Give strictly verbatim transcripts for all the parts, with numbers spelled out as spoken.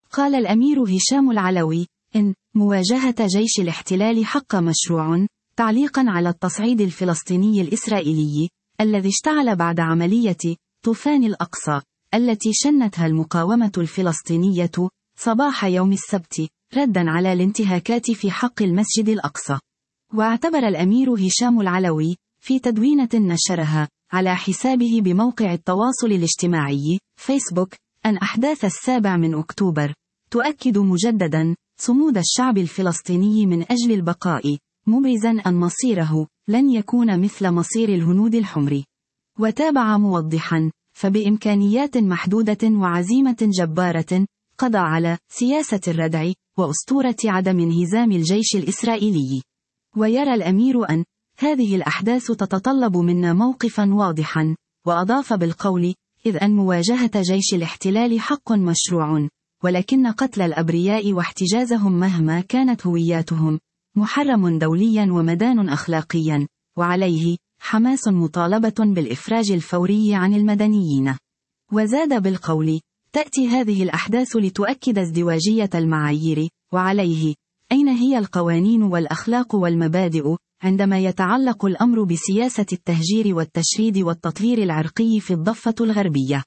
قال الأمير هشام العلوي إن مواجهة جيش الاحتلال حق مشروع، تعليقا على التصعيد الفلسطيني الإسرائيلي الذي اشتعل بعد عملية طوفان الأقصى التي شنتها المقاومة الفلسطينية صباح يوم السبت ردا على الانتهاكات في حق المسجد الأقصى. واعتبر الأمير هشام العلوي في تدوينة نشرها على حسابه بموقع التواصل الاجتماعي فيسبوك أن أحداث السابع من أكتوبر تؤكد مجددا صمود الشعب الفلسطيني من أجل البقاء، مبرزا أن مصيره لن يكون مثل مصير الهنود الحمر. وتابع موضحا فبإمكانيات محدودة وعزيمة جبارة قضى على سياسة الردع وأسطورة عدم انهزام الجيش الإسرائيلي. ويرى الأمير أن هذه الأحداث تتطلب منا موقفا واضحا، وأضاف بالقول إذ أن مواجهة جيش الاحتلال حق مشروع، ولكن قتل الأبرياء واحتجازهم مهما كانت هوياتهم محرم دوليا ومدان أخلاقيا، وعليه حماس مطالبة بالإفراج الفوري عن المدنيين. وزاد بالقول تأتي هذه الأحداث لتؤكد ازدواجية المعايير، وعليه أين هي القوانين والأخلاق والمبادئ عندما يتعلق الأمر بسياسة التهجير والتشريد والتطهير العرقي في الضفة الغربية،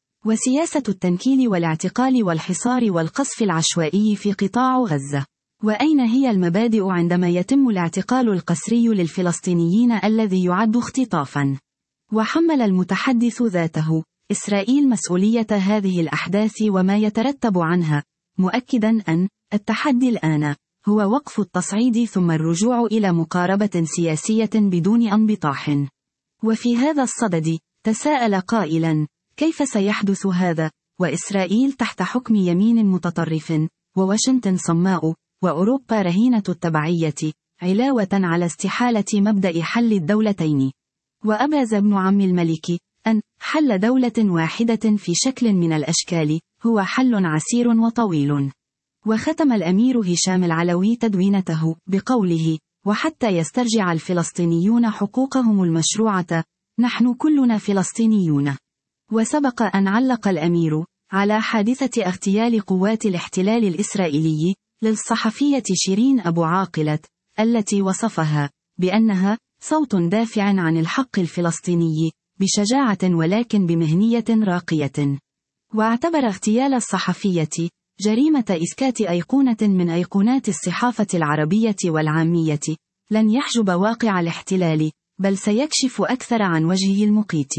وسياسة التنكيل والاعتقال والحصار والقصف العشوائي في قطاع غزة؟ وأين هي المبادئ عندما يتم الاعتقال القسري للفلسطينيين الذي يعد اختطافا؟ وحمل المتحدث ذاته إسرائيل مسؤولية هذه الأحداث وما يترتب عنها، مؤكدا أن التحدي الآن هو وقف التصعيد ثم الرجوع إلى مقاربة سياسية بدون انبطاح. وفي هذا الصدد تساءل قائلا كيف سيحدث هذا وإسرائيل تحت حكم يمين متطرف، وواشنطن صماء، وأوروبا رهينة التبعية، علاوة على استحالة مبدأ حل الدولتين. وأبرز ابن عم الملك أن حل دولة واحدة في شكل من الأشكال هو حل عسير وطويل. وختم الأمير هشام العلوي تدوينته بقوله وحتى يسترجع الفلسطينيون حقوقهم المشروعة نحن كلنا فلسطينيون. وسبق أن علق الأمير على حادثة اغتيال قوات الاحتلال الإسرائيلي للصحفية شيرين أبو عاقلة التي وصفها بأنها صوت دافع عن الحق الفلسطيني بشجاعة ولكن بمهنية راقية. واعتبر اغتيال الصحفية جريمة إسكات أيقونة من أيقونات الصحافة العربية والعامية لن يحجب واقع الاحتلال، بل سيكشف أكثر عن وجهه المقيت.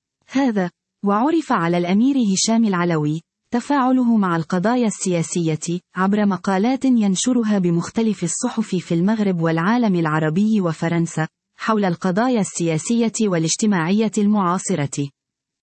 هذا وعرف على الأمير هشام العلوي تفاعله مع القضايا السياسية عبر مقالات ينشرها بمختلف الصحف في المغرب والعالم العربي وفرنسا حول القضايا السياسية والاجتماعية المعاصرة.